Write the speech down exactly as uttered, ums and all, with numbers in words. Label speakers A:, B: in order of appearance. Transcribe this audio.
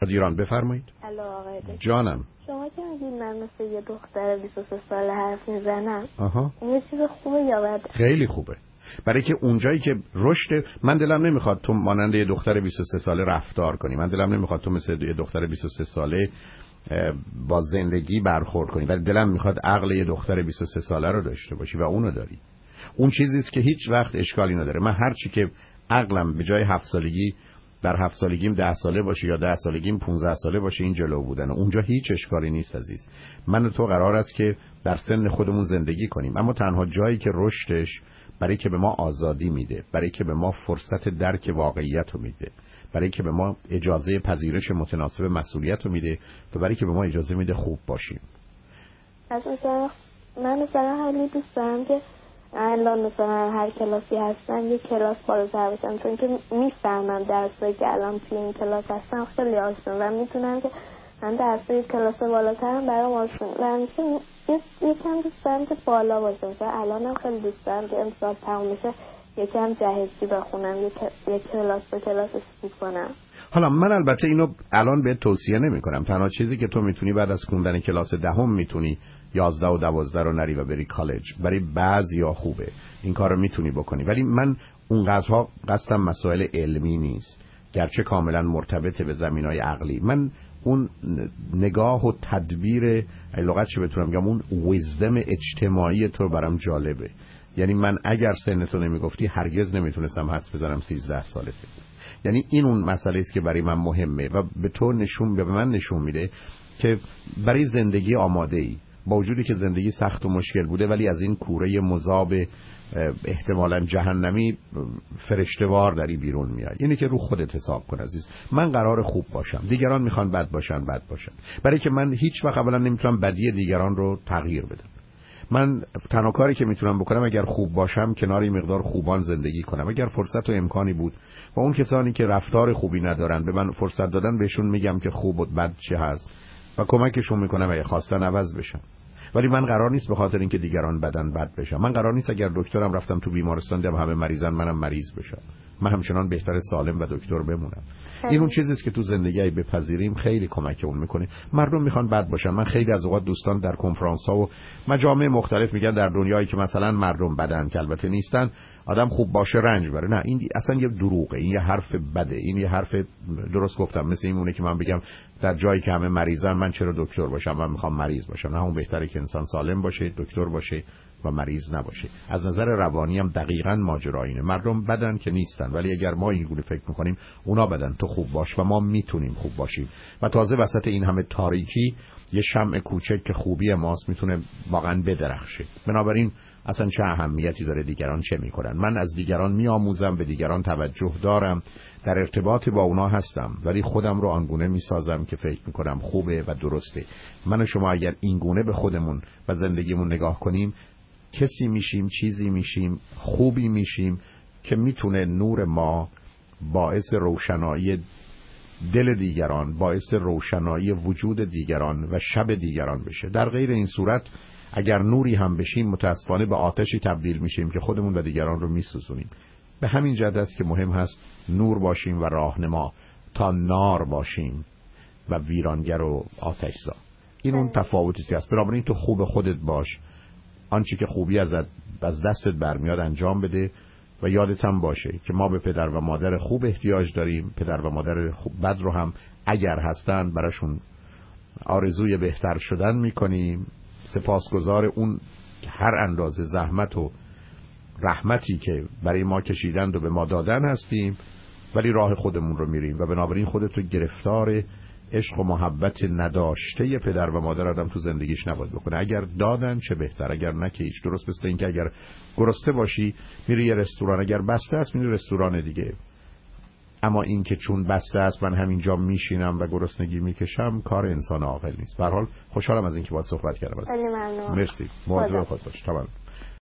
A: میخواد ایران. بفرمایید.
B: الو آقای دکتر.
A: جانم.
B: شما که میگید من مثل یه دختر بیست و سه ساله حرف میزنم،
A: آها.
B: این یه چیز خوبه یا بده؟
A: خیلی خوبه، برای که اونجایی که رشد، من دلم نمیخواد تو مانند یه دختر بیست و سه ساله رفتار کنی، من دلم نمیخواد تو مثل یه دختر بیست و سه ساله با زندگی برخورد کنی، ولی دلم میخواد عقل یه دختر بیست و سه ساله رو داشته باشی و اونو داری. اون چیزی است که هیچ وقت اشکالی نداره. من هر چی که عقلم به جای هفت سالگی در هفت سالگیم ده ساله باشه یا ده سالگیم پونزده ساله باشه، این جلو بودن اونجا هیچ اشکالی نیست عزیز. من و تو قرار است که در سن خودمون زندگی کنیم، اما تنها جایی که رشدش برای که به ما آزادی میده، برای که به ما فرصت درک واقعیت رو میده، برای که به ما اجازه پذیرش متناسب مسئولیت رو میده و برای که به ما اجازه میده خوب باشیم.
B: از مثلا من مثلا خیلی دوست دارم که الان مثلا هر کلاسی هستن یه کلاس بالاتر بشم، چون که میفهمم درسایی که الان توی این کلاس هستن خیلی آسون و میتونم که من درسای کلاس بالاترم برام آسون و میشه یکم دوست دارم که بالا باشه. مثلا الانم خیلی دوست دارم که امسال تموم میشه یکم جهشی بخونم، یک کلاس به کلاس اسکیپ کنم.
A: حالا من البته اینو الان بهت توصیه نمی کنم. تنها چیزی که تو میتونی بعد از خوندن کلاس دهم میتونی یازده و دوازده رو نری و بری کالج. برای بعضیا خوبه این کار رو میتونی بکنی، ولی من اونقدرها قصدم مسائل علمی نیست، گرچه کاملا مرتبط به زمینای عقلی. من اون نگاه و تدبیر لغت چه بتونم بگم، اون ویزدم اجتماعی تو برام جالبه. یعنی من اگر سنتو نمیگفتی هرگز نمیتونستم حدس بزنم سیزده سالته. یعنی این اون مسئله است که برای من مهمه و به تو نشون به من نشون میده که برای زندگی آماده ای، با وجودی که زندگی سخت و مشکل بوده، ولی از این کوره مذاب احتمالاً جهنمی فرشته‌وار داری بیرون میای. یعنی که رو خودت حساب کن عزیز. من قرار خوب باشم، دیگران میخوان بد باشن بد باشن، برای که من هیچ وقت اولا نمیتونم بدی دیگران رو تغییر بدم. من تنها کاری که میتونم بکنم اگر خوب باشم کنار مقدار خوبان زندگی کنم. اگر فرصت و امکانی بود و اون کسانی که رفتار خوبی ندارن به من فرصت دادن، بهشون میگم که خوب و بد چه هست و کمکشون میکنم اگه خواستن عوض بشن. ولی من قرار نیست به خاطر اینکه دیگران بدن بد بشم. من قرار نیست اگر دکترم رفتم تو بیمارستان دیدم همه مریضن منم مریض بشم. من همچنان بهتر سالم و دکتر بمونم. این اون چیزیست که تو زندگی بپذیریم خیلی کمک اون میکنه. مردم میخوان بد باشن. من خیلی از اوقات دوستان در کنفرانس ها و مجامع مختلف میگن در دنیایی که مثلا مردم بدن، که البته نیستن، آدم خوب باشه رنج بره. نه، این اصلا یه دروغه، این یه حرف بده، این یه حرف درست گفتم مثل این مونه که من بگم در جایی که همه مریضن من چرا دکتر باشم، من میخوام مریض باشم. نه، اون بهتره که انسان سالم باشه، دکتر باشه و مریض نباشه. از نظر روانی هم دقیقاً ماجرا اینه. مردم بدن که نیستن، ولی اگر ما اینجوری فکر میکنیم اونا بدن، تو خوب باش و ما میتونیم خوب باشیم. و تازه وسط این همه تاریکی یه شمع کوچک که خوبی ماست میتونه واقعاً بدرخشه. بنابراین اصلا چه اهمیتی داره دیگران چه میکنن؟ من از دیگران میآموزم، به دیگران توجه دارم، در ارتباط با اونا هستم، ولی خودم رو آنگونه میسازم که فکر میکنم خوبه و درسته. من و شما اگر اینگونه به خودمون و زندگیمون نگاه کنیم، کسی میشیم، چیزی میشیم، خوبی میشیم که میتونه نور ما باعث روشنایی دل دیگران، باعث روشنایی وجود دیگران و شب دیگران بشه. در غیر این صورت اگر نوری هم بشیم متاسفانه به آتشی تبدیل میشیم که خودمون و دیگران رو میسوزونیم. به همین جهت است که مهم هست نور باشیم و راهنما تا نار باشیم و ویرانگر و آتشزا. این اون تفاوتی است. بنابراین تو خوب خودت باش، آنچه که خوبی ازت از دستت برمیاد انجام بده و یادت هم باشه که ما به پدر و مادر خوب احتیاج داریم. پدر و مادر خوب بد رو هم اگر هستن براشون آرزوی بهتر شدن میکنیم. سپاسگزار اون هر اندازه زحمت و رحمتی که برای ما کشیدند و به ما دادن هستیم، ولی راه خودمون رو میریم و بنابراین خودت رو گرفتار عشق و محبت نداشته پدر و مادر آدم تو زندگیش نباید بکنه. اگر دادن چه بهتر، اگر نه که هیچ. درست مثل این که اگر گرسنه باشی میری یه رستوران، اگر بسته است میری رستوران دیگه. اما این که چون بسته است من همینجا میشینم و گرسنگی میکشم، کار انسان عاقل نیست. به هر حال خوشحالم از اینکه باهات صحبت کردم.
B: خیلی ممنون.
A: مرسی. مواظب خودت باش. تمام.